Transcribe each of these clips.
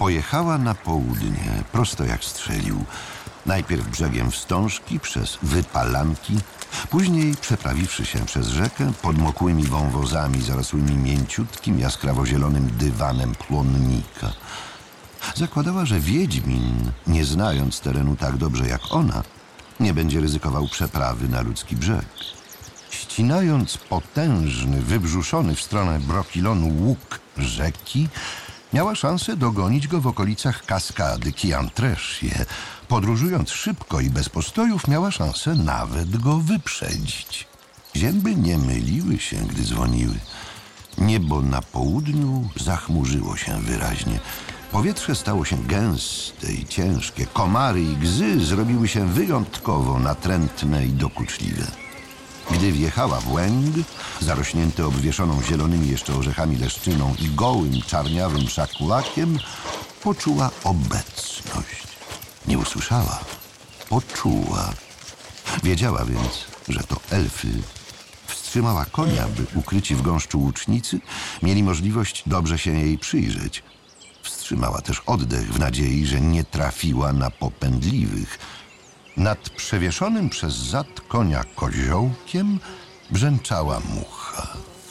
Pojechała na południe, prosto jak strzelił. Najpierw brzegiem wstążki, przez wypalanki, później przeprawiwszy się przez rzekę, podmokłymi wąwozami zarosłymi mięciutkim, jaskrawo-zielonym dywanem płonnika. Zakładała, że Wiedźmin, nie znając terenu tak dobrze jak ona, nie będzie ryzykował przeprawy na ludzki brzeg. Ścinając potężny, wybrzuszony w stronę Brokilonu łuk rzeki, miała szansę dogonić go w okolicach kaskady Kiantreszje. Podróżując szybko i bez postojów, miała szansę nawet go wyprzedzić. Zęby nie myliły się, gdy dzwoniły. Niebo na południu zachmurzyło się wyraźnie. Powietrze stało się gęste i ciężkie. Komary i gzy zrobiły się wyjątkowo natrętne i dokuczliwe. Gdy wjechała w łęg, zarośnięty obwieszoną zielonymi jeszcze orzechami leszczyną i gołym, czarniawym szakulakiem, poczuła obecność. Nie usłyszała, poczuła. Wiedziała więc, że to elfy. Wstrzymała konia, by ukryci w gąszczu łucznicy mieli możliwość dobrze się jej przyjrzeć. Wstrzymała też oddech w nadziei, że nie trafiła na popędliwych. Nad przewieszonym przez zad konia koziołkiem brzęczała mucha.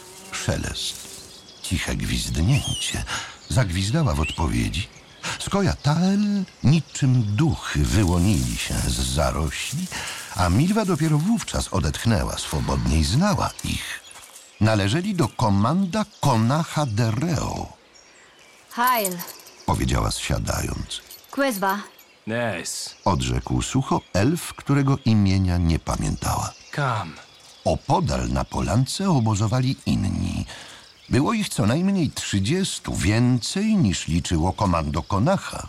Szelest, ciche gwizdnięcie. Zagwizdała w odpowiedzi. Skojatel niczym duchy wyłonili się z zarośli, a Milwa dopiero wówczas odetchnęła swobodnie i znała ich. Należeli do komanda Konacha de Reo, Heil, powiedziała zsiadając. Quezwa. Nes, Odrzekł sucho elf, którego imienia nie pamiętała. kam. Opodal na polance obozowali inni. Było ich co najmniej 30, więcej niż liczyło komando Konacha.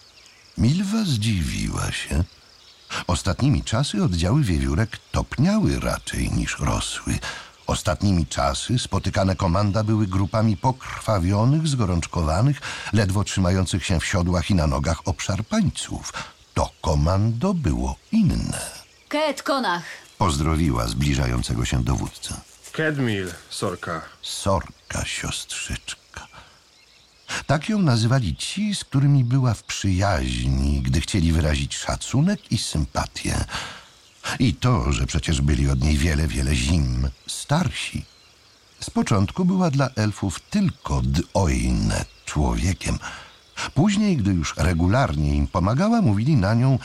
Milwa zdziwiła się. Ostatnimi czasy oddziały wiewiórek topniały raczej niż rosły. Ostatnimi czasy spotykane komanda były grupami pokrwawionych, zgorączkowanych, ledwo trzymających się w siodłach i na nogach obszarpańców. To komando było inne. Ket Konach. Pozdrowiła zbliżającego się dowódcę. Kedmil, Sorka. Sorka, siostrzyczka. Tak ją nazywali ci, z którymi była w przyjaźni, gdy chcieli wyrazić szacunek i sympatię. I to, że przecież byli od niej wiele, wiele zim starsi. Z początku była dla elfów tylko Dojne, człowiekiem. Później, gdy już regularnie im pomagała, mówili na nią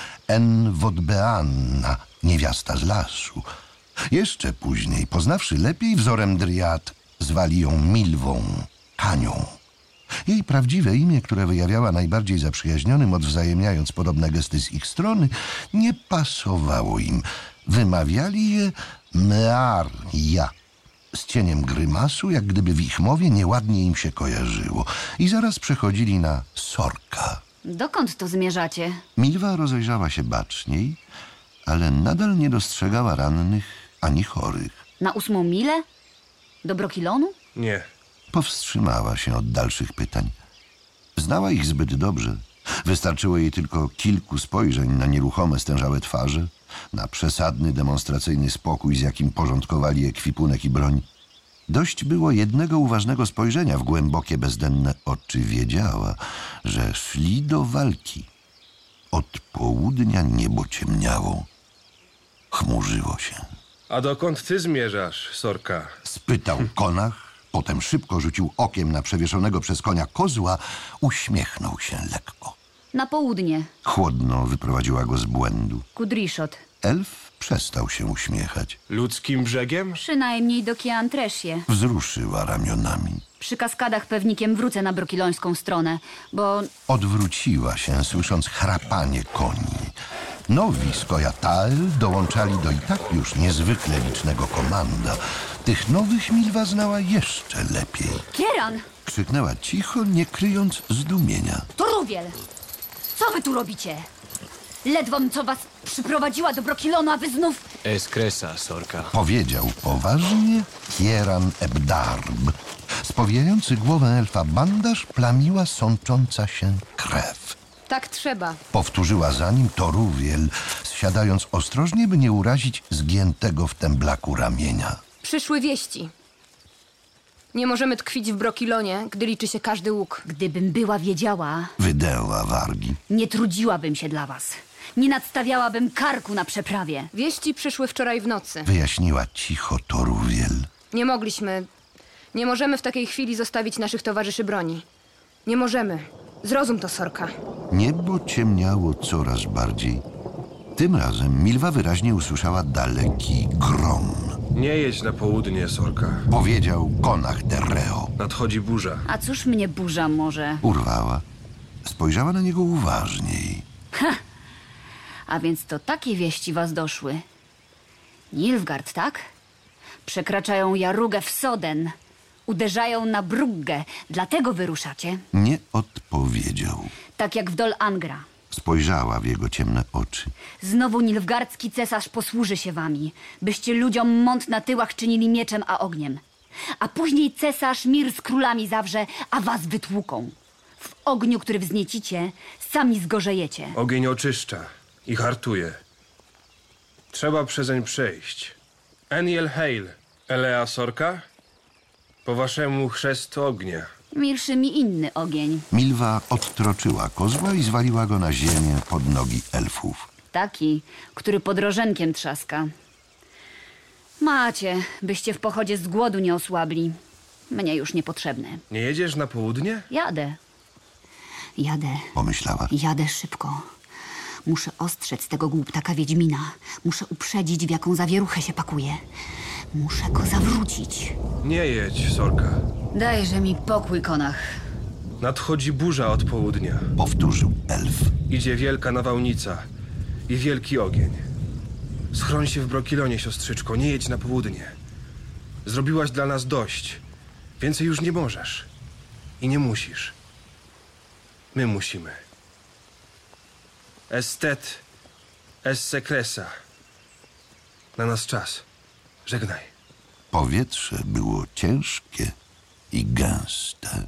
Enwodbeanna, niewiasta z lasu. Jeszcze później, poznawszy lepiej wzorem dryad, zwali ją Milwą, Kanią. Jej prawdziwe imię, które wyjawiała najbardziej zaprzyjaźnionym, odwzajemniając podobne gesty z ich strony, nie pasowało im. Wymawiali je Mearia, z cieniem grymasu, jak gdyby w ich mowie nieładnie im się kojarzyło. I zaraz przechodzili na Sorka. Dokąd tu zmierzacie? Milwa rozejrzała się baczniej, ale nadal nie dostrzegała rannych ani chorych. Na 8 milę? Do Brokilonu? Nie. Powstrzymała się od dalszych pytań. Znała ich zbyt dobrze. Wystarczyło jej tylko kilku spojrzeń na nieruchome, stężałe twarze, na przesadny, demonstracyjny spokój, z jakim porządkowali ekwipunek i broń. Dość było jednego uważnego spojrzenia w głębokie, bezdenne oczy. Wiedziała, że szli do walki. Od południa niebo ciemniało. Chmurzyło się. A dokąd ty zmierzasz, Sorka? Spytał Konach, potem szybko rzucił okiem na przewieszonego przez konia kozła, uśmiechnął się lekko. Na południe. Chłodno wyprowadziła go z błędu. Kudriszot. Elf przestał się uśmiechać. Ludzkim brzegiem? Przynajmniej do Kiantreszje. Wzruszyła ramionami. Przy kaskadach pewnikiem wrócę na brokilońską stronę, bo Odwróciła się, słysząc chrapanie koni. Nowi Skojatel dołączali do i tak już niezwykle licznego komanda. Tych nowych Milwa znała jeszcze lepiej. Kieran! Krzyknęła cicho, nie kryjąc zdumienia. To Ruwiel! Co wy tu robicie? Ledwom co was przyprowadziła do Brokilonu, a wy znów... Eskresa, Sorka. Powiedział poważnie Kieran Ebdarb. Spowijający głowę elfa bandaż plamiła sącząca się krew. Tak trzeba. Powtórzyła za nim Toruwiel, zsiadając ostrożnie, by nie urazić zgiętego w temblaku ramienia. Przyszły wieści. Nie możemy tkwić w Brokilonie, gdy liczy się każdy łuk. Gdybym była wiedziała, Wydęła wargi. nie trudziłabym się dla was. Nie nadstawiałabym karku na przeprawie. Wieści przyszły wczoraj w nocy. Wyjaśniła cicho Toruwiel. Nie możemy w takiej chwili zostawić naszych towarzyszy broni. Nie możemy. Zrozum to, Sorka. Niebo ciemniało coraz bardziej. Tym razem Milwa wyraźnie usłyszała daleki grom. Nie jedź na południe, Sorka. Powiedział Konach Terreo. Nadchodzi burza. A cóż mnie burza może? Urwała. Spojrzała na niego uważniej. A więc to takie wieści was doszły. Nilfgaard, tak? Przekraczają Jarugę w Soden. Uderzają na Bruggę. Dlatego wyruszacie. Nie odpowiedział. Tak jak w Dol Angra. Spojrzała w jego ciemne oczy. Znowu nilfgaardzki cesarz posłuży się wami, byście ludziom mąt na tyłach czynili mieczem a ogniem. A później cesarz mir z królami zawrze, a was wytłuką. W ogniu, który wzniecicie, sami zgorzejecie. Ogień oczyszcza i hartuje. Trzeba przezeń przejść. Eniel Hail, Elea Sorka? Po waszemu chrzest ognia. Milszy mi inny ogień. Milwa odtroczyła kozła i zwaliła go na ziemię pod nogi elfów. Taki, który pod rożenkiem trzaska. Macie, byście w pochodzie z głodu nie osłabli. Mnie już niepotrzebne. Nie jedziesz na południe? Jadę szybko. Muszę ostrzec tego głuptaka Wiedźmina. Muszę uprzedzić, w jaką zawieruchę się pakuje. Muszę go zawrócić. Nie jedź, Sorka. Dajże mi pokój, Konach. Nadchodzi burza od południa. Powtórzył elf. Idzie wielka nawałnica i wielki ogień. Schroń się w Brokilonie, siostrzyczko, nie jedź na południe. Zrobiłaś dla nas dość. Więcej już nie możesz. I nie musisz. My musimy. Estet, esse cresa. Na nas czas. Żegnaj. Powietrze było ciężkie i gęste.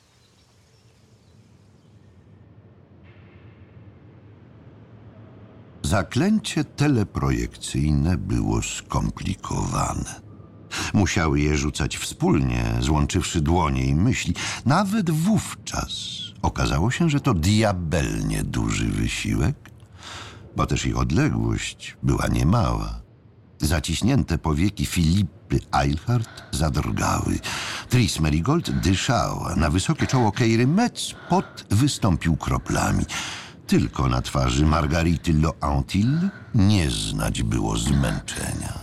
Zaklęcie teleprojekcyjne było skomplikowane. Musiały je rzucać wspólnie, złączywszy dłonie i myśli. Nawet wówczas okazało się, że to diabelnie duży wysiłek, bo też ich odległość była niemała. Zaciśnięte powieki Filipy Eilhart zadrgały. Tris Merigold dyszała. Na wysokie czoło Keiry Metz pot wystąpił kroplami. Tylko na twarzy Margarity Loantil nie znać było zmęczenia.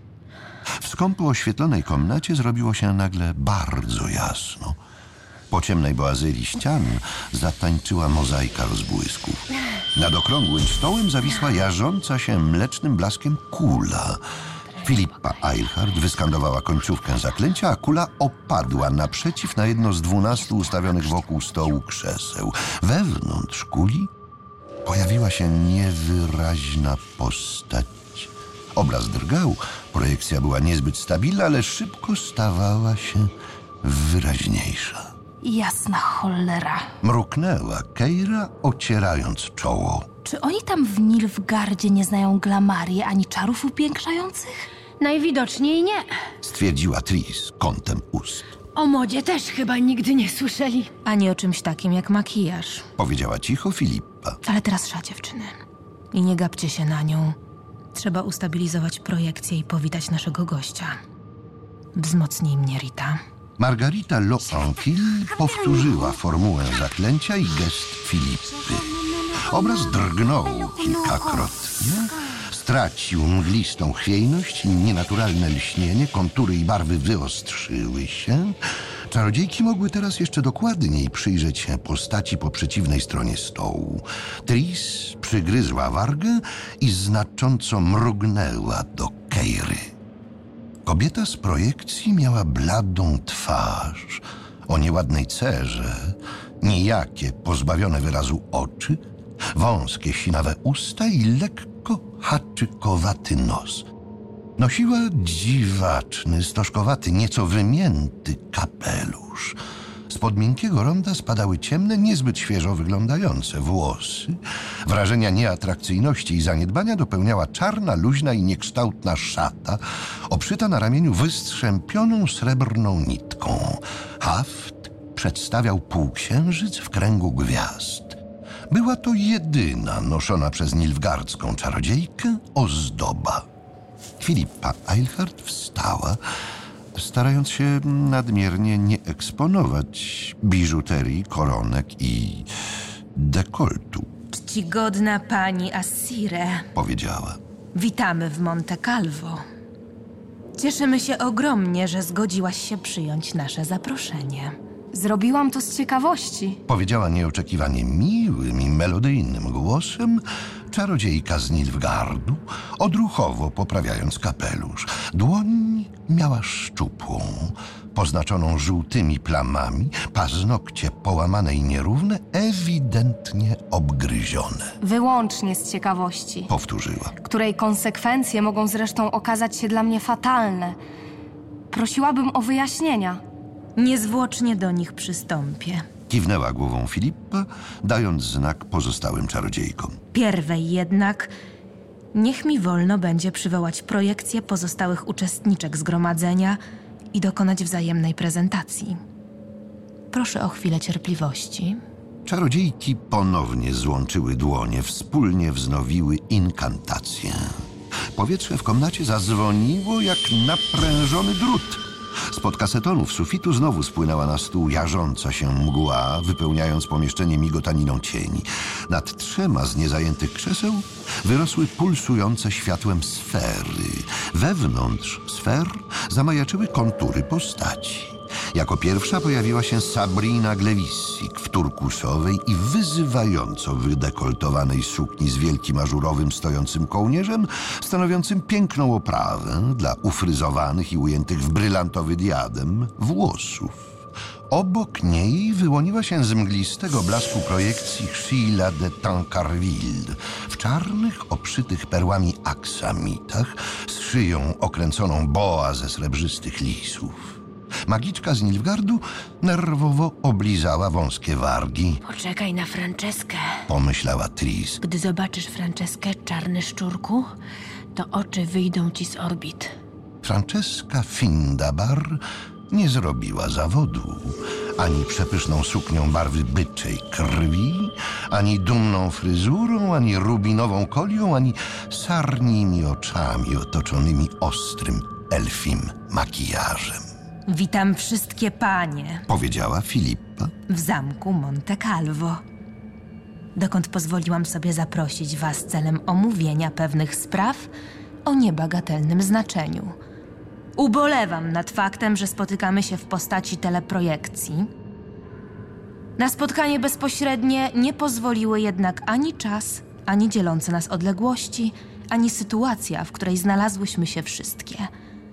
W skąpo oświetlonej komnacie zrobiło się nagle bardzo jasno. Po ciemnej boazyrii ścian zatańczyła mozaika rozbłysków. Nad okrągłym stołem zawisła jarząca się mlecznym blaskiem kula. Filipa Eilhart wyskandowała końcówkę zaklęcia, a kula opadła naprzeciw na jedno z 12 ustawionych wokół stołu krzeseł. Wewnątrz kuli pojawiła się niewyraźna postać. Obraz drgał, projekcja była niezbyt stabilna, ale szybko stawała się wyraźniejsza. Jasna cholera. Mruknęła Keira, ocierając czoło. Czy oni tam w Nilfgardzie nie znają glamarii ani czarów upiększających? Najwidoczniej nie. Stwierdziła Tris kątem ust. O modzie też chyba nigdy nie słyszeli. Ani o czymś takim jak makijaż. Powiedziała cicho Filipa. Ale teraz szła dziewczyny. I nie gapcie się na nią. Trzeba ustabilizować projekcję i powitać naszego gościa. Wzmocnij mnie, Rita. Margarita Loantil powtórzyła formułę zaklęcia i gest Filipy. Obraz drgnął kilkakrotnie, stracił mglistą chwiejność i nienaturalne lśnienie, kontury i barwy wyostrzyły się. Czarodziejki mogły teraz jeszcze dokładniej przyjrzeć się postaci po przeciwnej stronie stołu. Tris przygryzła wargę i znacząco mrugnęła do Keiry. Kobieta z projekcji miała bladą twarz, o nieładnej cerze, nijakie, pozbawione wyrazu oczy, wąskie, sinawe usta i lekko haczykowaty nos. Nosiła dziwaczny, stożkowaty, nieco wymięty kapelusz. Z Spod miękkiego ronda spadały ciemne, niezbyt świeżo wyglądające włosy. Wrażenia nieatrakcyjności i zaniedbania dopełniała czarna, luźna i niekształtna szata, obszyta na ramieniu wystrzępioną srebrną nitką. Haft przedstawiał półksiężyc w kręgu gwiazd. Była to jedyna noszona przez nilfgaardzką czarodziejkę ozdoba. Filippa Eilhart wstała, starając się nadmiernie nie eksponować biżuterii, koronek i dekoltu, Czcigodna pani Assire, powiedziała. witamy w Monte Calvo. Cieszymy się ogromnie, że zgodziłaś się przyjąć nasze zaproszenie. Zrobiłam to z ciekawości. Powiedziała nieoczekiwanie miłym i melodyjnym głosem czarodziejka z Nilfgaardu, odruchowo poprawiając kapelusz. Dłoń miała szczupłą, poznaczoną żółtymi plamami, paznokcie połamane i nierówne, ewidentnie obgryzione. Wyłącznie z ciekawości, Powtórzyła. której konsekwencje mogą zresztą okazać się dla mnie fatalne. Prosiłabym o wyjaśnienia. Niezwłocznie do nich przystąpię. Kiwnęła głową Filippa, dając znak pozostałym czarodziejkom. Pierwej jednak niech mi wolno będzie przywołać projekcję pozostałych uczestniczek zgromadzenia i dokonać wzajemnej prezentacji. Proszę o chwilę cierpliwości. Czarodziejki ponownie złączyły dłonie, wspólnie wznowiły inkantację. Powietrze w komnacie zadzwoniło jak naprężony drut. Spod kasetonów sufitu znowu spłynęła na stół jarząca się mgła, wypełniając pomieszczenie migotaniną cieni. Nad 3 z niezajętych krzeseł wyrosły pulsujące światłem sfery. Wewnątrz sfer zamajaczyły kontury postaci. Jako pierwsza pojawiła się Sabrina Glewissig w turkusowej i wyzywająco wydekoltowanej sukni z wielkim ażurowym stojącym kołnierzem, stanowiącym piękną oprawę dla ufryzowanych i ujętych w brylantowy diadem włosów. Obok niej wyłoniła się z mglistego blasku projekcji Sheila de Tancarville w czarnych, obszytych perłami aksamitach z szyją okręconą boa ze srebrzystych lisów. Magiczka z Nilfgaardu nerwowo oblizała wąskie wargi. Poczekaj na Franceskę. Pomyślała Tris. Gdy zobaczysz Franceskę, czarny szczurku, to oczy wyjdą ci z orbit. Francesca Findabar nie zrobiła zawodu. Ani przepyszną suknią barwy byczej krwi, ani dumną fryzurą, ani rubinową kolią, ani sarnimi oczami otoczonymi ostrym elfim makijażem. Witam wszystkie panie Powiedziała Filippa. w zamku Monte Calvo, dokąd pozwoliłam sobie zaprosić was celem omówienia pewnych spraw o niebagatelnym znaczeniu. Ubolewam nad faktem, że spotykamy się w postaci teleprojekcji. Na spotkanie bezpośrednie nie pozwoliły jednak ani czas, ani dzielące nas odległości, ani sytuacja, w której znalazłyśmy się wszystkie.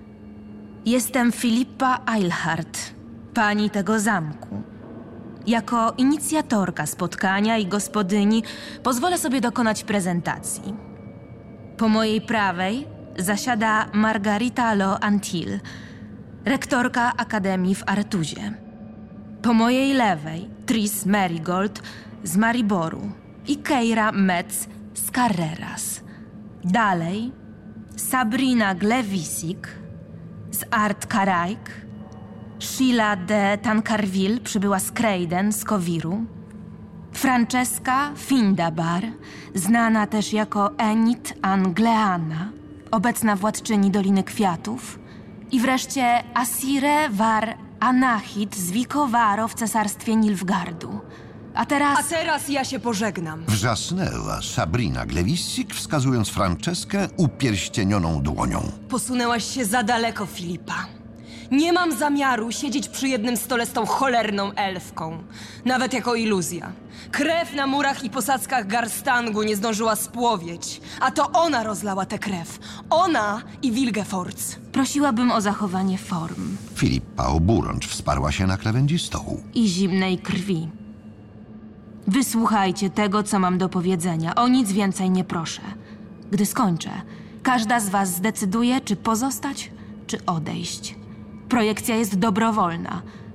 Jestem Filippa Eilhart, pani tego zamku. Jako inicjatorka spotkania i gospodyni pozwolę sobie dokonać prezentacji. Po mojej prawej zasiada Margarita Lo Antil, rektorka Akademii w Artuzie. Po mojej lewej Tris Merigold z Mariboru i Keira Metz z Carreras. Dalej Sabrina Glewissig z Art Karaik, Sheila de Tancarville przybyła z Creyden z Kowiru, Francesca Findabar, znana też jako Enid Angleana, obecna władczyni Doliny Kwiatów, i wreszcie Assire War Anahit z Vicovaro w cesarstwie Nilfgaardu. A teraz ja się pożegnam. Wrzasnęła Sabrina Glewissig, wskazując Franceskę upierścienioną dłonią. Posunęłaś się za daleko, Filipa. Nie mam zamiaru siedzieć przy jednym stole z tą cholerną elfką. Nawet jako iluzja. Krew na murach i posadzkach Garstangu nie zdążyła spłowieć. A to ona rozlała tę krew. Ona i Wilgefortz. prosiłabym o zachowanie form Filippa oburącz wsparła się na krawędzi stołu. i zimnej krwi. Wysłuchajcie tego, co mam do powiedzenia. O nic więcej nie proszę. Gdy skończę, każda z was zdecyduje, czy pozostać, czy odejść. Projekcja jest dobrowolna.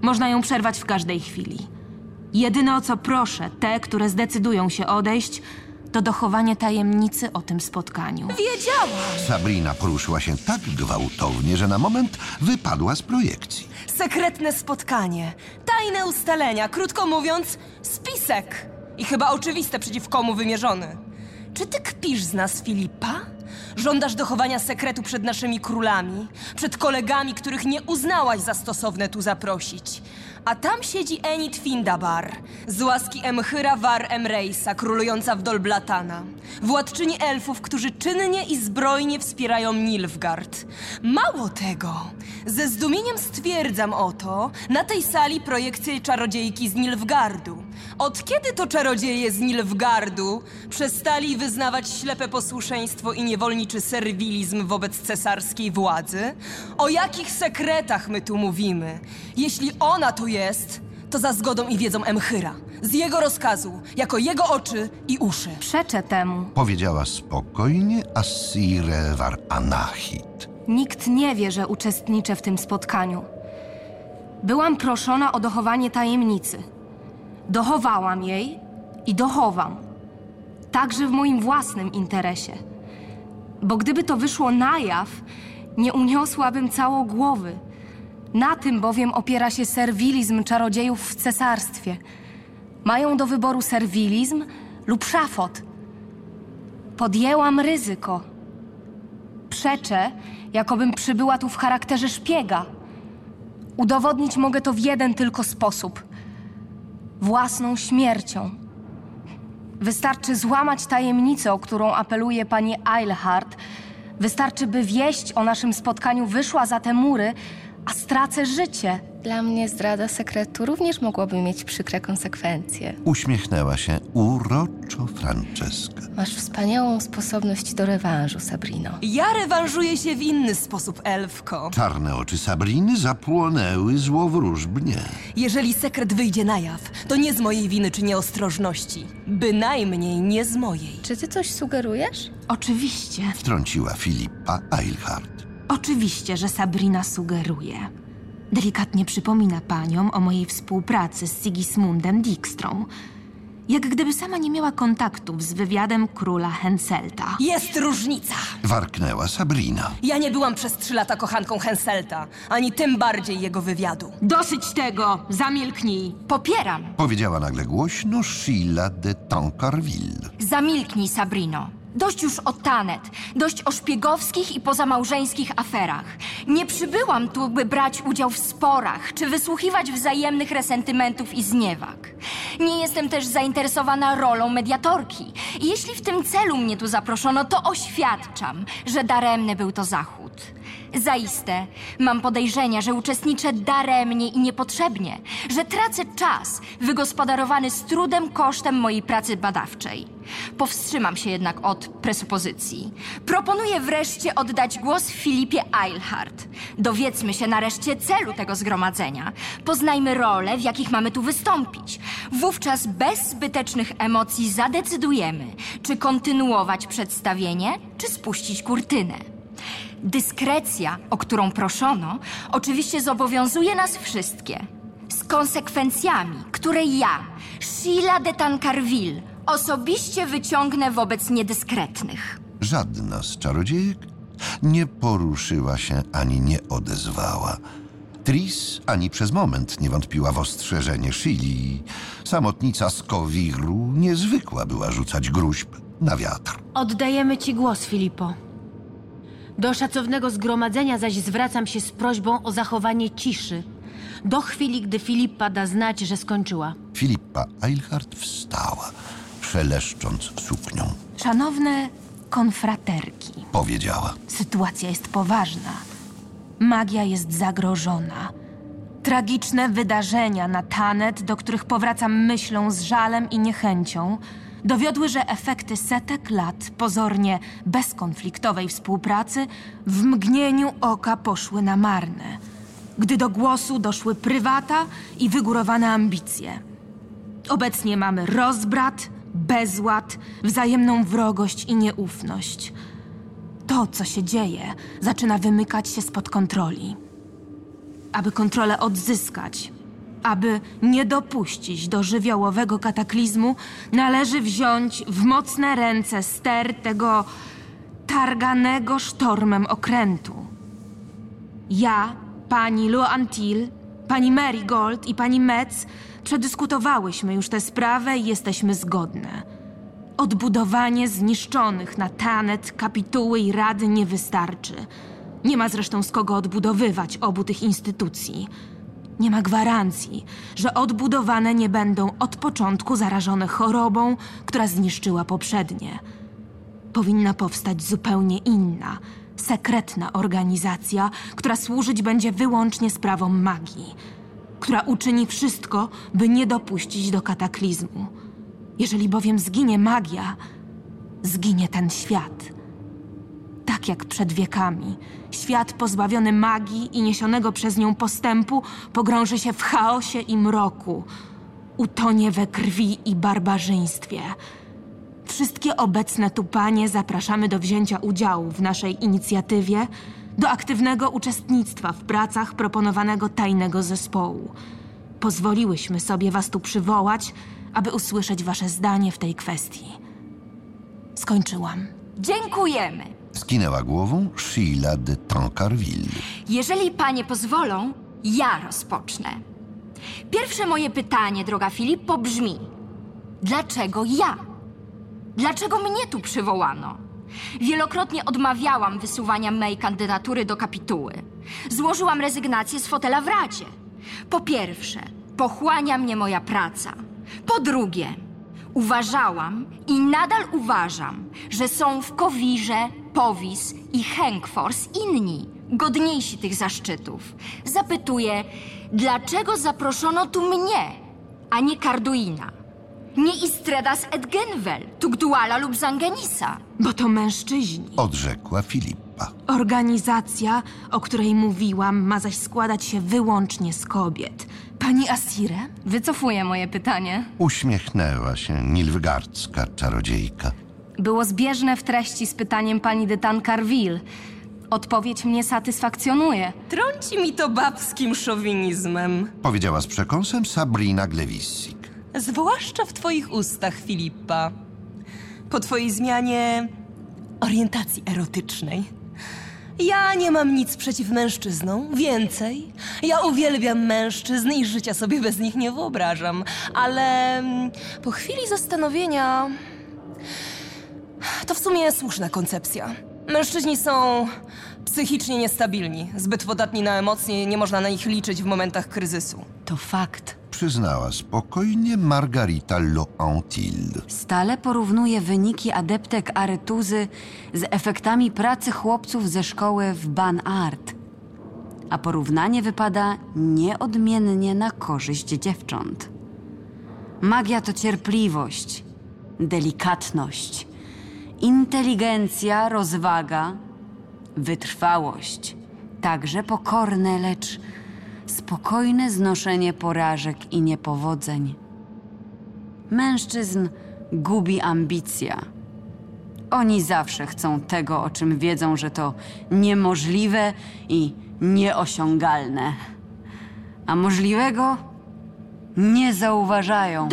Można ją przerwać w każdej chwili. Jedyne, o co proszę te, które zdecydują się odejść, to dochowanie tajemnicy o tym spotkaniu. Sabrina poruszyła się tak gwałtownie, że na moment wypadła z projekcji. Sekretne spotkanie, tajne ustalenia, krótko mówiąc, spisek. I chyba oczywiste przeciw komu wymierzony. Czy ty kpisz z nas, Filipa? Żądasz dochowania sekretu przed naszymi królami, przed kolegami, których nie uznałaś za stosowne tu zaprosić. A tam siedzi Enid Findabar, z łaski Emchyra War Emreisa, królująca w Dolblatana. Władczyni elfów, którzy czynnie i zbrojnie wspierają Nilfgaard. Mało tego, ze zdumieniem stwierdzam oto na tej sali projekcję czarodziejki z Nilfgaardu. Od kiedy to czarodzieje z Nilfgaardu przestali wyznawać ślepe posłuszeństwo i niewolniczy serwilizm wobec cesarskiej władzy? O jakich sekretach my tu mówimy? Jeśli ona tu jest, to za zgodą i wiedzą Emchyra. Z jego rozkazu, jako jego oczy i uszy. Przeczę temu. Powiedziała spokojnie Assire War Anahit. Nikt nie wie, że uczestniczę w tym spotkaniu. Byłam proszona o dochowanie tajemnicy. Dochowałam jej i dochowam. Także w moim własnym interesie. Bo gdyby to wyszło na jaw, nie uniosłabym całogłowy. Na tym bowiem opiera się serwilizm czarodziejów w cesarstwie. Mają do wyboru serwilizm lub szafot. Podjęłam ryzyko. Przeczę, jakobym przybyła tu w charakterze szpiega. Udowodnić mogę to w jeden tylko sposób. Własną śmiercią. Wystarczy złamać tajemnicę, o którą apeluje pani Eilhart. Wystarczy, by wieść o naszym spotkaniu wyszła za te mury, a stracę życie. Dla mnie zdrada sekretu również mogłaby mieć przykre konsekwencje. Uśmiechnęła się uroczo Franceska. Masz wspaniałą sposobność do rewanżu, Sabrino. Ja rewanżuję się w inny sposób, elfko. Czarne oczy Sabriny zapłonęły złowróżbnie. Jeżeli sekret wyjdzie na jaw, to nie z mojej winy czy nieostrożności. Bynajmniej nie z mojej. Czy ty coś sugerujesz? Oczywiście. Wtrąciła Filipa Eilhart. Oczywiście, że Sabrina sugeruje. Delikatnie przypomina paniom o mojej współpracy z Sigismundem Dijkstrą. Jak gdyby sama nie miała kontaktów z wywiadem króla Henselta. Jest różnica. Warknęła Sabrina. Ja nie byłam przez 3 lata kochanką Henselta, ani tym bardziej jego wywiadu. Dosyć tego! Zamilknij! Popieram. Powiedziała nagle głośno Sheila de Tancarville. Zamilknij, Sabrino. Dość już o Tanet, dość o szpiegowskich i pozamałżeńskich aferach. Nie przybyłam tu, by brać udział w sporach, czy wysłuchiwać wzajemnych resentymentów i zniewag. Nie jestem też zainteresowana rolą mediatorki. I jeśli w tym celu mnie tu zaproszono, to oświadczam, że daremny był to zachód. Zaiste mam podejrzenia, że uczestniczę daremnie i niepotrzebnie, że tracę czas wygospodarowany z trudem kosztem mojej pracy badawczej. Powstrzymam się jednak od presupozycji. Proponuję wreszcie oddać głos Filipie Eilhart. Dowiedzmy się nareszcie celu tego zgromadzenia. Poznajmy role, w jakich mamy tu wystąpić. Wówczas bez zbytecznych emocji zadecydujemy, czy kontynuować przedstawienie, czy spuścić kurtynę. Dyskrecja, o którą proszono, oczywiście zobowiązuje nas wszystkie. Z konsekwencjami, które ja, Sheila de Tancarville, osobiście wyciągnę wobec niedyskretnych. Żadna z czarodziejek nie poruszyła się ani nie odezwała. Tris ani przez moment nie wątpiła w ostrzeżenie Shili. Samotnica z Kowiru niezwykła była rzucać gruźb na wiatr. Oddajemy ci głos, Filipo. Do szacownego zgromadzenia zaś zwracam się z prośbą o zachowanie ciszy. Do chwili, gdy Filipa da znać, że skończyła. Filipa Eilhart wstała, szeleszcząc suknią. Szanowne konfraterki, Powiedziała. sytuacja jest poważna. Magia jest zagrożona. Tragiczne wydarzenia na Tanet, do których powracam myślą z żalem i niechęcią, dowiodły, że efekty setek lat pozornie bezkonfliktowej współpracy w mgnieniu oka poszły na marne, gdy do głosu doszły prywata i wygórowane ambicje. Obecnie mamy rozbrat, bezład, wzajemną wrogość i nieufność. To, co się dzieje, zaczyna wymykać się spod kontroli. Aby kontrolę odzyskać, Aby nie dopuścić do żywiołowego kataklizmu, należy wziąć w mocne ręce ster tego targanego sztormem okrętu. Ja, pani Luantil, pani Marigold i pani Metz przedyskutowałyśmy już tę sprawę i jesteśmy zgodne. Odbudowanie zniszczonych na Tanet kapituły i rady nie wystarczy. Nie ma zresztą z kogo odbudowywać obu tych instytucji. Nie ma gwarancji, że odbudowane nie będą od początku zarażone chorobą, która zniszczyła poprzednie. Powinna powstać zupełnie inna, sekretna organizacja, która służyć będzie wyłącznie sprawom magii, która uczyni wszystko, by nie dopuścić do kataklizmu. Jeżeli bowiem zginie magia, zginie ten świat. Tak jak przed wiekami, świat pozbawiony magii i niesionego przez nią postępu pogrąży się w chaosie i mroku, utonie we krwi i barbarzyństwie. Wszystkie obecne tu panie zapraszamy do wzięcia udziału w naszej inicjatywie, do aktywnego uczestnictwa w pracach proponowanego tajnego zespołu. Pozwoliłyśmy sobie was tu przywołać, aby usłyszeć wasze zdanie w tej kwestii. Skończyłam. Dziękujemy. Skinęła głową Sheila de Tancarville. Jeżeli panie pozwolą, ja rozpocznę. Pierwsze moje pytanie, droga Filippo, brzmi: dlaczego ja? Dlaczego mnie tu przywołano? Wielokrotnie odmawiałam wysuwania mej kandydatury do kapituły. Złożyłam rezygnację z fotela w Radzie. Po pierwsze, pochłania mnie moja praca. Po drugie, uważałam i nadal uważam, że są w Kowirze, Powis i Henkfors inni, godniejsi tych zaszczytów. Zapytuję, dlaczego zaproszono tu mnie, a nie Carduina? Nie Istredas et Genvel, Tugduala lub Zangenisa. Bo to mężczyźni. Odrzekła Filippa. Organizacja, o której mówiłam, ma zaś składać się wyłącznie z kobiet. Pani Asire? Wycofuję moje pytanie. Uśmiechnęła się nilfgaardzka czarodziejka. Było zbieżne w treści z pytaniem pani de Tancarville. Odpowiedź mnie satysfakcjonuje. Trąci mi to babskim szowinizmem. Powiedziała z przekąsem Sabrina Glewissik. Zwłaszcza w twoich ustach, Filippa. Po twojej zmianie orientacji erotycznej. Ja nie mam nic przeciw mężczyznom. Więcej, ja uwielbiam mężczyzn i życia sobie bez nich nie wyobrażam. Ale po chwili zastanowienia... To w sumie słuszna koncepcja. Mężczyźni są psychicznie niestabilni, zbyt podatni na emocje, nie można na nich liczyć w momentach kryzysu. To fakt. Przyznała spokojnie Margarita Loantil. Stale porównuje wyniki adeptek Aretuzy z efektami pracy chłopców ze szkoły w Ban-Art. A porównanie wypada nieodmiennie na korzyść dziewcząt. Magia to cierpliwość, delikatność, inteligencja, rozwaga, wytrwałość. Także pokorne, lecz spokojne znoszenie porażek i niepowodzeń. Mężczyzn gubi ambicja. Oni zawsze chcą tego, o czym wiedzą, że to niemożliwe i nieosiągalne. A możliwego nie zauważają.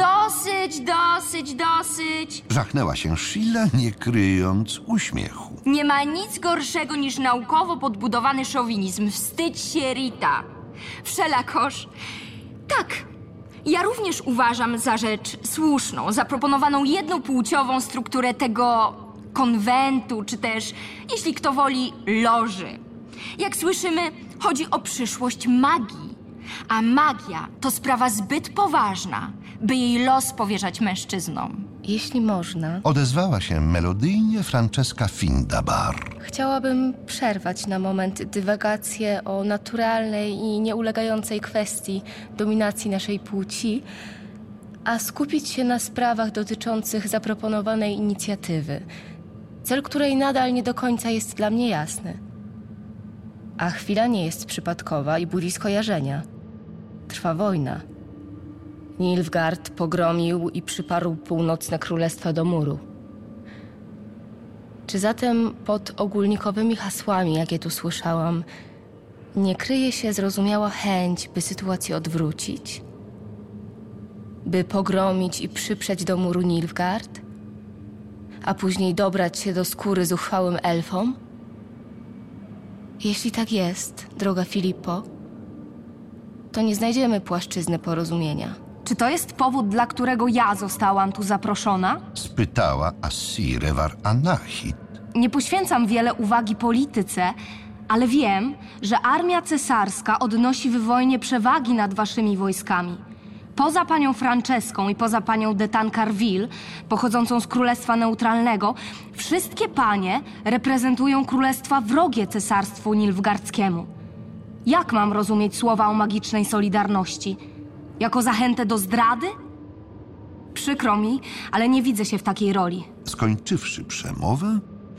Dosyć! Żachnęła się Sheila, nie kryjąc uśmiechu. Nie ma nic gorszego niż naukowo podbudowany szowinizm. Wstydź się, Rita. Wszelakoż... Tak, ja również uważam za rzecz słuszną, zaproponowaną jednopłciową strukturę tego konwentu, czy też, jeśli kto woli, loży. Jak słyszymy, chodzi o przyszłość magii. A magia to sprawa zbyt poważna, by jej los powierzać mężczyznom. Jeśli można, Odezwała się melodyjnie Francesca Findabar. chciałabym przerwać na moment dywagację o naturalnej i nieulegającej kwestii dominacji naszej płci, a skupić się na sprawach dotyczących zaproponowanej inicjatywy, cel której nadal nie do końca jest dla mnie jasny. A chwila nie jest przypadkowa i budzi skojarzenia. Trwa wojna. Nilfgaard pogromił i przyparł północne królestwa do muru. Czy zatem pod ogólnikowymi hasłami, jakie tu słyszałam, nie kryje się zrozumiała chęć, by sytuację odwrócić? by pogromić i przyprzeć do muru Nilfgaard, a później dobrać się do skóry zuchwałym elfom? Jeśli tak jest, droga Filippo, to nie znajdziemy płaszczyzny porozumienia. Czy to jest powód, dla którego ja zostałam tu zaproszona? Spytała Assire war Anahit. Nie poświęcam wiele uwagi polityce, ale wiem, że armia cesarska odnosi w wojnie przewagi nad waszymi wojskami. Poza panią Franceską i poza panią de Tancarville, pochodzącą z Królestwa Neutralnego, wszystkie panie reprezentują królestwa wrogie cesarstwu nilfgaardzkiemu. Jak mam rozumieć słowa o magicznej solidarności? Jako zachętę do zdrady? Przykro mi, ale nie widzę się w takiej roli. Skończywszy przemowę,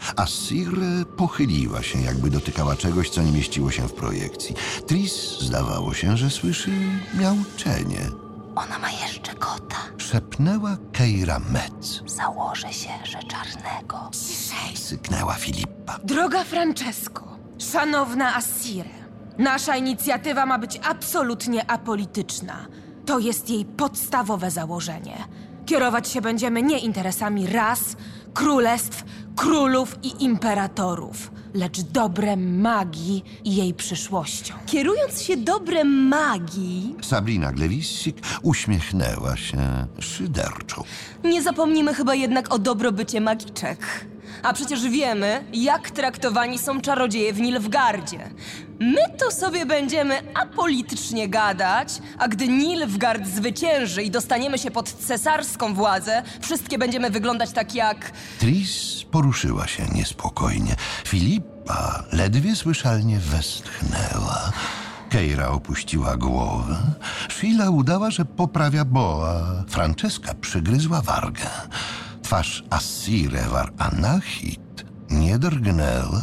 Assire pochyliła się, jakby dotykała czegoś, co nie mieściło się w projekcji. Tris zdawało się, że słyszy miauczenie. Ona ma jeszcze kota. Szepnęła Keira Metz. Założę się, że czarnego. Ciszej. Syknęła Filippa. Droga Francesco, szanowna Assire, nasza inicjatywa ma być absolutnie apolityczna. To jest jej podstawowe założenie. Kierować się będziemy nie interesami ras, królestw, królów i imperatorów, lecz dobrem magii i jej przyszłością. Kierując się dobrem magii, Sabrina Glewissik uśmiechnęła się szyderczo. nie zapomnimy chyba jednak o dobrobycie magiczek. A przecież wiemy, jak traktowani są czarodzieje w Nilfgaardzie. My tu sobie będziemy apolitycznie gadać, a gdy Nilfgaard zwycięży i dostaniemy się pod cesarską władzę, wszystkie będziemy wyglądać tak jak... Tris poruszyła się niespokojnie. Filippa ledwie słyszalnie westchnęła. Keira opuściła głowę. Sheila udała, że poprawia boa. Francesca przygryzła wargę. Twarz Assire war Anahit nie drgnęła,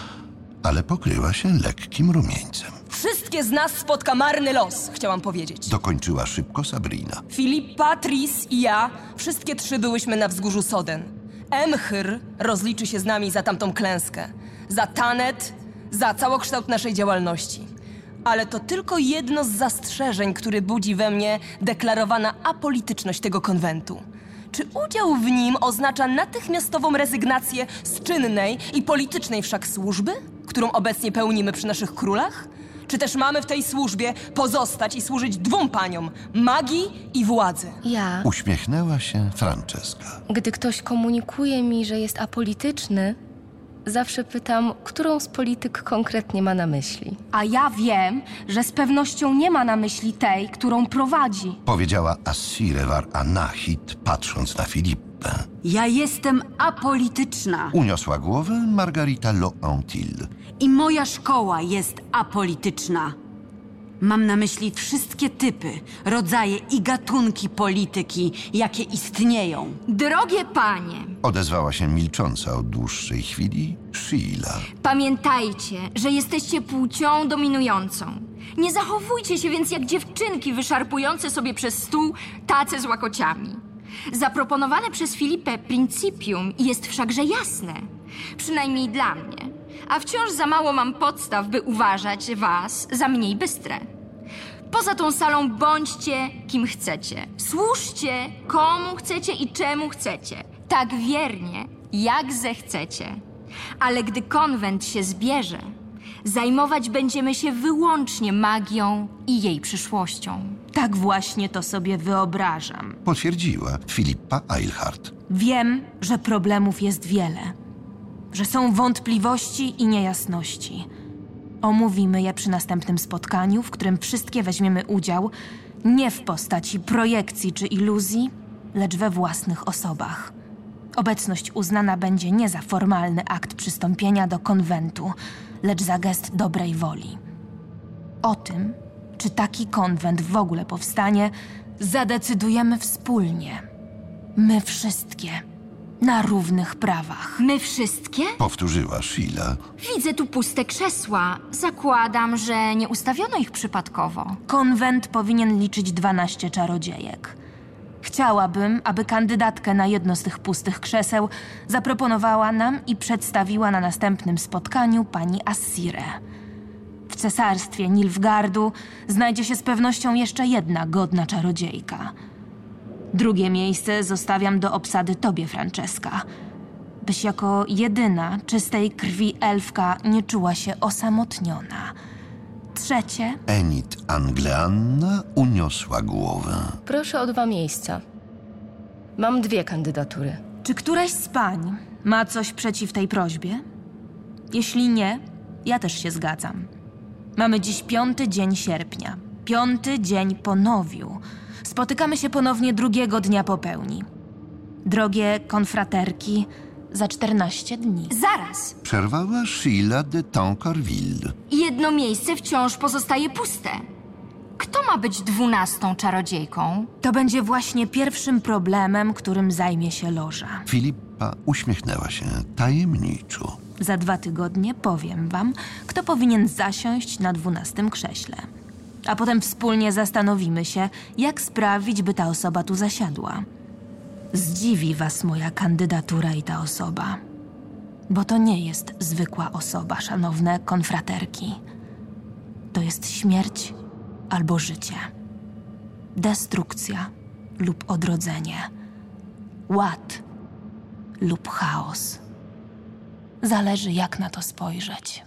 ale pokryła się lekkim rumieńcem. Wszystkie z nas spotka marny los, chciałam powiedzieć. Dokończyła szybko Sabrina. Filippa, Tris i ja, wszystkie trzy byłyśmy na wzgórzu Soden. Emhyr rozliczy się z nami za tamtą klęskę. Za Tanet, za całokształt naszej działalności. Ale to tylko jedno z zastrzeżeń, które budzi we mnie deklarowana apolityczność tego konwentu. Czy udział w nim oznacza natychmiastową rezygnację z czynnej i politycznej wszak służby, którą obecnie pełnimy przy naszych królach? Czy też mamy w tej służbie pozostać i służyć dwóm paniom, magii i władzy? Ja, Uśmiechnęła się Francesca. gdy ktoś komunikuje mi, że jest apolityczny, zawsze pytam, którą z polityk konkretnie ma na myśli. A ja wiem, że z pewnością nie ma na myśli tej, którą prowadzi. Powiedziała Assire war Anahit, patrząc na Filippę. Ja jestem apolityczna Uniosła głowę Margarita Loantil. i moja szkoła jest apolityczna. Mam na myśli wszystkie typy, rodzaje i gatunki polityki, jakie istnieją. Drogie panie, Odezwała się milcząca od dłuższej chwili Sheila. pamiętajcie, że jesteście płcią dominującą. Nie zachowujcie się więc jak dziewczynki wyszarpujące sobie przez stół tacę z łakociami. Zaproponowane przez Filipę principium jest wszakże jasne. Przynajmniej dla mnie. A wciąż za mało mam podstaw, by uważać was za mniej bystre. Poza tą salą bądźcie kim chcecie. Służcie komu chcecie i czemu chcecie. Tak wiernie, jak zechcecie. Ale gdy konwent się zbierze, zajmować będziemy się wyłącznie magią i jej przyszłością. Tak właśnie to sobie wyobrażam. Potwierdziła Filippa Eilhart. Wiem, że problemów jest wiele. Że są wątpliwości i niejasności. Omówimy je przy następnym spotkaniu, w którym wszystkie weźmiemy udział nie w postaci projekcji czy iluzji, lecz we własnych osobach. Obecność uznana będzie nie za formalny akt przystąpienia do konwentu, lecz za gest dobrej woli. O tym, czy taki konwent w ogóle powstanie, zadecydujemy wspólnie. My wszystkie. Na równych prawach. My wszystkie? Powtórzyła Sheila. Widzę tu puste krzesła. Zakładam, że nie ustawiono ich przypadkowo. Konwent powinien liczyć 12 czarodziejek. Chciałabym, aby kandydatkę na jedno z tych pustych krzeseł zaproponowała nam i przedstawiła na następnym spotkaniu pani Assire. W cesarstwie Nilfgaardu znajdzie się z pewnością jeszcze jedna godna czarodziejka. Drugie miejsce zostawiam do obsady tobie, Franceska. Byś jako jedyna czystej krwi elfka nie czuła się osamotniona. Trzecie... Enid Angleanna uniosła głowę. Proszę o 2 miejsca. Mam 2 kandydatury. Czy któraś z pań ma coś przeciw tej prośbie? Jeśli nie, ja też się zgadzam. Mamy dziś 5. dzień sierpnia. 5. dzień po nowiu. Spotykamy się ponownie 2. dnia po pełni. Drogie konfraterki, za 14 dni. Zaraz. Przerwała Sheila de Tancarville. Jedno miejsce wciąż pozostaje puste. Kto ma być 12. czarodziejką? To będzie właśnie pierwszym problemem, którym zajmie się loża. Filipa uśmiechnęła się tajemniczo. Za 2 tygodnie powiem wam, kto powinien zasiąść na 12. krześle. A potem wspólnie zastanowimy się, jak sprawić, by ta osoba tu zasiadła. Zdziwi was moja kandydatura i ta osoba. Bo to nie jest zwykła osoba, szanowne konfraterki. To jest śmierć albo życie. Destrukcja lub odrodzenie. Ład lub chaos. Zależy, jak na to spojrzeć.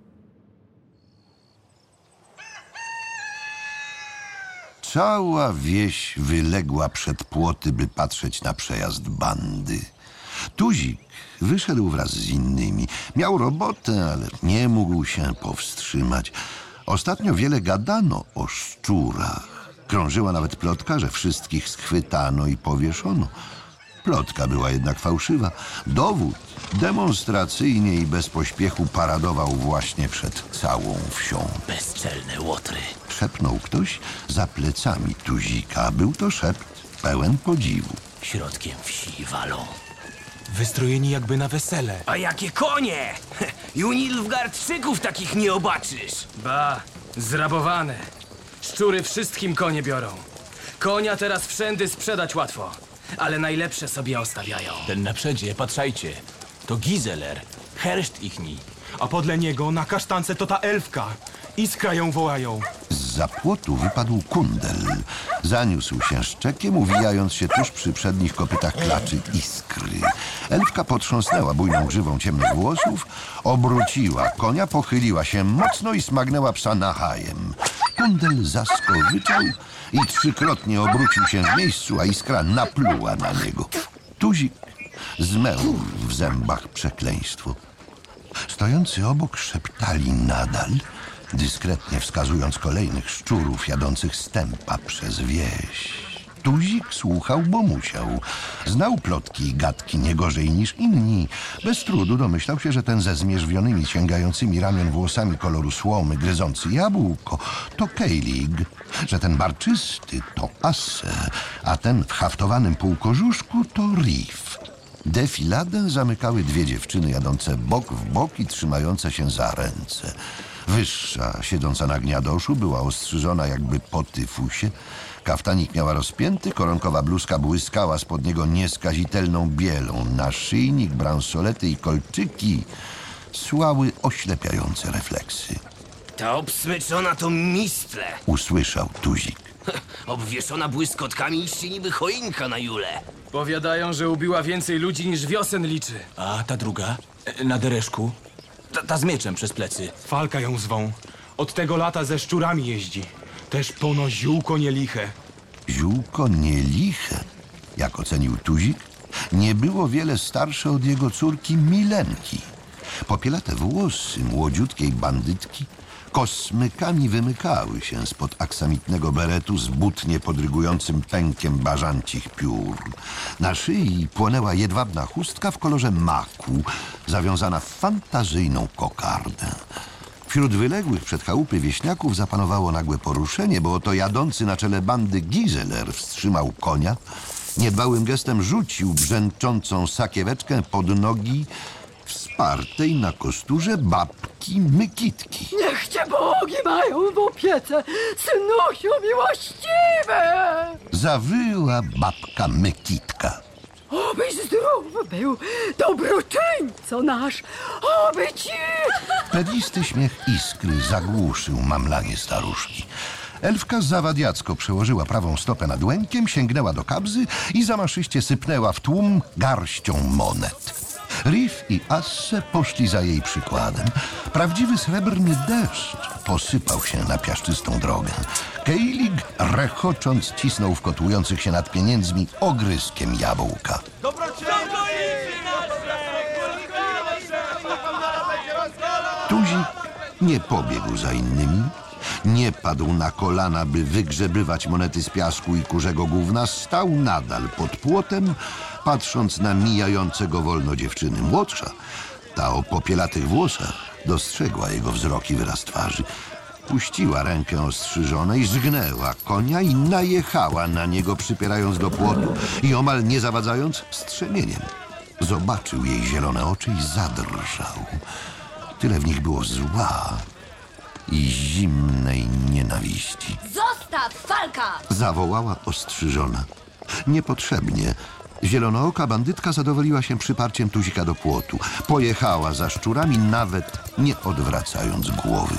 Cała wieś wyległa przed płoty, by patrzeć na przejazd bandy. Tuzik wyszedł wraz z innymi. Miał robotę, ale nie mógł się powstrzymać. Ostatnio wiele gadano o szczurach. Krążyła nawet plotka, że wszystkich schwytano i powieszono. Plotka była jednak fałszywa. Dowód demonstracyjnie i bez pośpiechu paradował właśnie przed całą wsią. Bezczelne łotry. Szepnął ktoś za plecami Tuzika. Był to szept pełen podziwu. Środkiem wsi walą. Wystrojeni jakby na wesele. A jakie konie! Junilfgardczyków takich nie obaczysz. Ba, zrabowane. Szczury wszystkim konie biorą. Konia teraz wszędy sprzedać łatwo, ale najlepsze sobie ostawiają. Ten na przedzie, patrzajcie. To Gizeler, herszt ichni. A podle niego na kasztance to ta elfka. Iskra ją wołają. Zza płotu wypadł kundel. Zaniósł się szczekiem, uwijając się tuż przy przednich kopytach klaczy Iskry. Elfka potrząsnęła bujną grzywą ciemnych włosów, obróciła konia, pochyliła się mocno i smagnęła psa nachajem. Kundel zaskowyczał i 3-krotnie obrócił się w miejscu, a Iskra napluła na niego. Tuzik zmęł w zębach przekleństwo. Stojący obok szeptali nadal, dyskretnie wskazując kolejnych szczurów jadących z tempa przez wieś. Tuzik słuchał, bo musiał. Znał plotki i gadki nie gorzej niż inni. Bez trudu domyślał się, że ten ze zmierzwionymi, sięgającymi ramion włosami koloru słomy, gryzący jabłko, to Keilig, że ten barczysty to Asse, a ten w haftowanym półkożuszku to Rif. Defiladę zamykały 2 dziewczyny jadące bok w bok i trzymające się za ręce. Wyższa, siedząca na gniadoszu, była ostrzyżona jakby po tyfusie. Kaftanik miała rozpięty, koronkowa bluzka błyskała spod niego nieskazitelną bielą. Naszyjnik, bransolety i kolczyki słały oślepiające refleksy. Ta obsmyczona to mistle. Usłyszał Tuzik. Obwieszona błyskotkami iście niby choinka na jule. Powiadają, że ubiła więcej ludzi niż wiosen liczy. A ta druga? Na dereszku? Ta z mieczem przez plecy. Falka ją zwą. Od tego lata ze szczurami jeździ. Też pono ziółko nieliche. Ziółko nieliche, jak ocenił Tuzik, nie było wiele starsze od jego córki Milenki. Popielate włosy młodziutkiej bandytki kosmykami wymykały się spod aksamitnego beretu z butnie podrygującym pękiem bażancich piór. Na szyi płonęła jedwabna chustka w kolorze maku, zawiązana w fantazyjną kokardę. Wśród wyległych przed chałupy wieśniaków zapanowało nagłe poruszenie, bo oto jadący na czele bandy Gizeler wstrzymał konia, niedbałym gestem rzucił brzęczącą sakieweczkę pod nogi wspartej na kosturze babki Mykitki. Niech cię bogi mają w opiece, synusiu miłościwy! Zawyła babka Mykitka. Obyś zdrów był, dobroczyńco nasz, oby ci... Pedlisty śmiech Iskry zagłuszył mamlanie staruszki. Elfka zawadiacko przełożyła prawą stopę nad łękiem, sięgnęła do kabzy i zamaszyście sypnęła w tłum garścią monet. Riff i Asse poszli za jej przykładem. Prawdziwy srebrny deszcz posypał się na piaszczystą drogę. Kejlig, rechocząc, cisnął w kotłujących się nad pieniędzmi ogryzkiem jabłka. Tuzik nie pobiegł za innymi, nie padł na kolana, by wygrzebywać monety z piasku i kurzego gówna, stał nadal pod płotem, patrząc na mijającego wolno dziewczyny. Młodsza, ta o popielatych włosach, dostrzegła jego wzrok i wyraz twarzy. Puściła rękę ostrzyżonej, zgnęła konia i najechała na niego, przypierając do płotu i omal nie zawadzając strzemieniem. Zobaczył jej zielone oczy i zadrżał. Tyle w nich było zła i zimnej nienawiści. Zostaw, Falka! Zawołała ostrzyżona. Niepotrzebnie. Zielonooka bandytka zadowoliła się przyparciem Tuzika do płotu. Pojechała za szczurami, nawet nie odwracając głowy.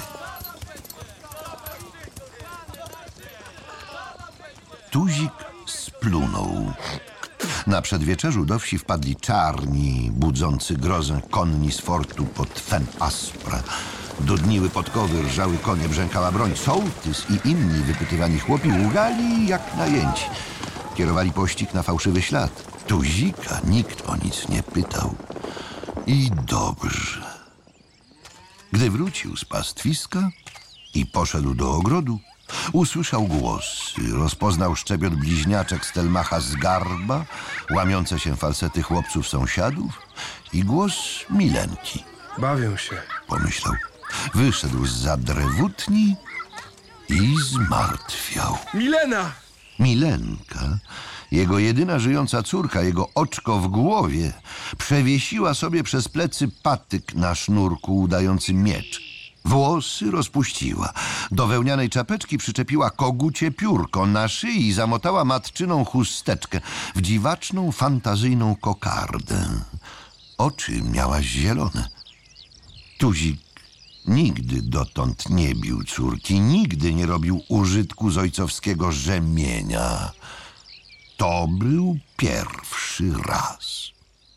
Tuzik splunął. Na przedwieczerzu do wsi wpadli czarni, budzący grozę konni z fortu pod Fen Aspra. Dudniły podkowy, rżały konie, brzękała broń. Sołtys i inni wypytywani chłopi łgali jak najęci. Kierowali pościg na fałszywy ślad. Tuzika nikt o nic nie pytał. I dobrze. Gdy wrócił z pastwiska i poszedł do ogrodu, usłyszał głosy, rozpoznał szczebiot bliźniaczek Stelmacha z Garba, łamiące się falsety chłopców sąsiadów i głos Milenki. Bawią się, pomyślał. Wyszedł zza drewutni i zmartwiał. Milena! Milenka, jego jedyna żyjąca córka, jego oczko w głowie, przewiesiła sobie przez plecy patyk na sznurku udający miecz. Włosy rozpuściła. Do wełnianej czapeczki przyczepiła kogucie piórko. Na szyi zamotała matczyną chusteczkę w dziwaczną, fantazyjną kokardę. Oczy miała zielone. Tuzik nigdy dotąd nie bił córki, nigdy nie robił użytku z ojcowskiego rzemienia. To był pierwszy raz.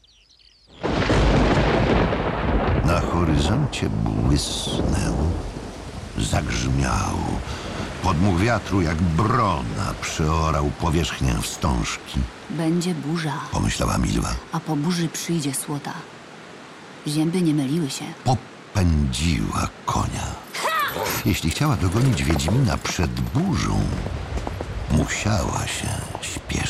Na horyzoncie błysnęło, zagrzmiało. Podmuch wiatru jak brona przeorał powierzchnię wstążki. Będzie burza, Pomyślała Milwa. a po burzy przyjdzie słota. Zięby nie myliły się. Popędziła konia. Jeśli chciała dogonić Wiedźmina przed burzą, musiała się śpieszyć.